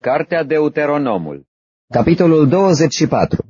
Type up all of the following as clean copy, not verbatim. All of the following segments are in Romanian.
Cartea Deuteronomul, capitolul 24.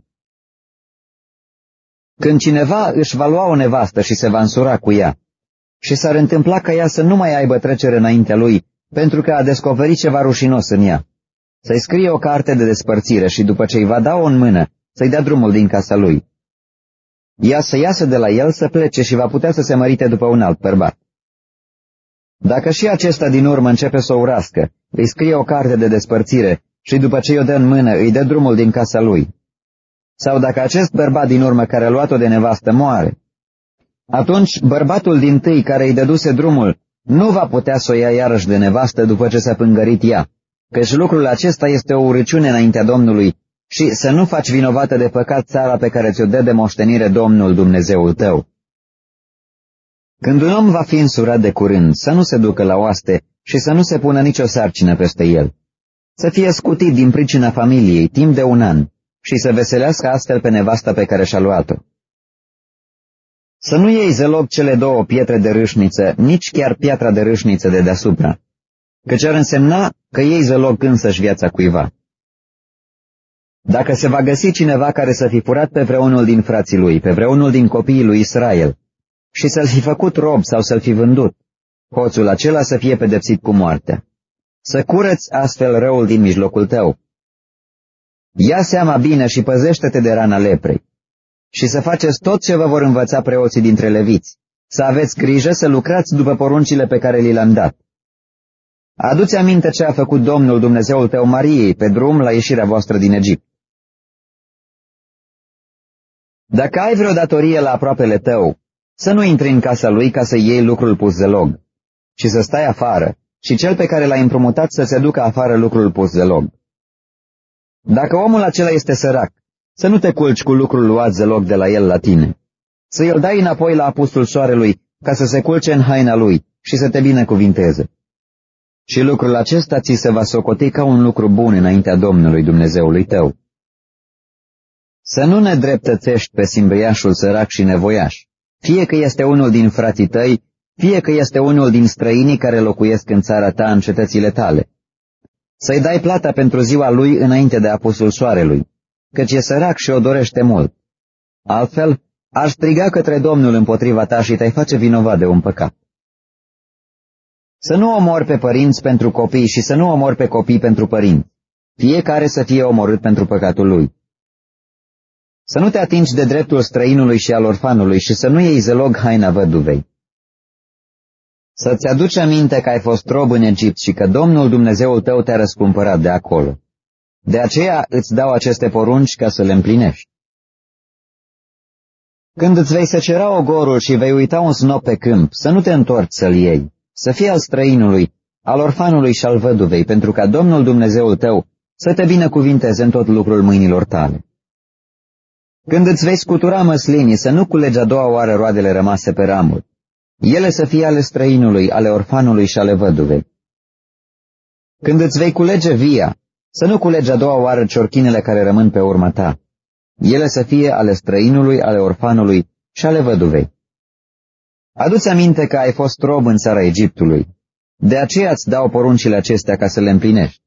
Când cineva își va lua o nevastă și se va însura cu ea, și s-ar întâmpla ca ea să nu mai aibă trecere înaintea lui, pentru că a descoperit ceva rușinos în ea, să-i scrie o carte de despărțire și după ce îi va da-o în mână, să-i dea drumul din casa lui. Ea să iasă de la el, să plece și va putea să se mărite după un alt bărbat. Dacă și acesta din urmă începe să o urască, îi scrie o carte de despărțire și după ce i-o dă în mână, îi dă drumul din casa lui. Sau dacă acest bărbat din urmă care a luat-o de nevastă moare, atunci bărbatul dintâi care îi dăduse drumul nu va putea să o ia iarăși de nevastă după ce s-a pângărit ea, căci lucrul acesta este o urăciune înaintea Domnului și să nu faci vinovată de păcat țara pe care ți-o dă de moștenire Domnul Dumnezeul tău. Când un om va fi însurat de curând, să nu se ducă la oaste și să nu se pună nicio sarcină peste el. Să fie scutit din pricina familiei timp de 1 an și să veselească astfel pe nevasta pe care și-a luat-o. Să nu iei zeloc cele 2 pietre de râșniță, nici chiar piatra de râșniță de deasupra, căci ar însemna că iei zeloc însăși viața cuiva. Dacă se va găsi cineva care să fi furat pe vreunul din frații lui, pe vreunul din copiii lui Israel, și să-l fi făcut rob sau să-l fi vândut, hoțul acela să fie pedepsit cu moartea. Să curăți astfel răul din mijlocul tău. Ia seama bine și păzește-te de rana leprei. Și să faceți tot ce vă vor învăța preoții dintre leviți, să aveți grijă să lucrați după poruncile pe care li le-am dat. Adu-ți aminte ce a făcut Domnul Dumnezeul tău Mariei pe drum la ieșirea voastră din Egipt. Dacă ai vreo datorie la aproapele tău, să nu intri în casa lui ca să iei lucrul pus zelog, ci să stai afară și cel pe care l-ai împrumutat să-ți aducă afară lucrul pus zelog. Dacă omul acela este sărac, să nu te culci cu lucrul luat zelog de la el la tine, să îl dai înapoi la apusul soarelui ca să se culce în haina lui și să te binecuvinteze. Și lucrul acesta ți se va socoti ca un lucru bun înaintea Domnului Dumnezeului tău. Să nu ne dreptățești pe simbriașul sărac și nevoiaș, fie că este unul din frații tăi, fie că este unul din străinii care locuiesc în țara ta, în cetățile tale. Să-i dai plata pentru ziua lui înainte de apusul soarelui, căci e sărac și o dorește mult. Altfel, ar striga către Domnul împotriva ta și te-ai face vinovat de un păcat. Să nu omori pe părinți pentru copii și să nu omori pe copii pentru părinți, fiecare să fie omorât pentru păcatul lui. Să nu te atingi de dreptul străinului și al orfanului și să nu iei zelog haina văduvei. Să-ți aduci aminte că ai fost rob în Egipt și că Domnul Dumnezeul tău te-a răscumpărat de acolo. De aceea îți dau aceste porunci ca să le împlinești. Când îți vei secera ogorul și vei uita un snop pe câmp, să nu te întorci să-l iei, să fie al străinului, al orfanului și al văduvei, pentru ca Domnul Dumnezeul tău să te binecuvinteze în tot lucrul mâinilor tale. Când îți vei scutura măslinii, să nu culegi a 2-a oară roadele rămase pe ramuri. Ele să fie ale străinului, ale orfanului și ale văduvei. Când îți vei culege via, să nu culegi a 2-a oară ciorchinele care rămân pe urma ta. Ele să fie ale străinului, ale orfanului și ale văduvei. Adu-ți aminte că ai fost rob în țara Egiptului. De aceea îți dau poruncile acestea ca să le împlinești.